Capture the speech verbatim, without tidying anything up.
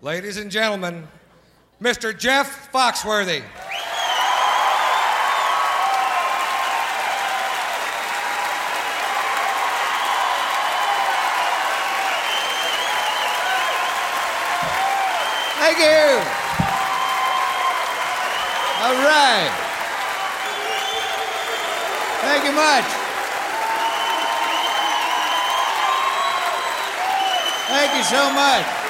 Ladies and gentlemen, Mister Jeff Foxworthy. Thank you. All right. Thank you much. Thank you so much.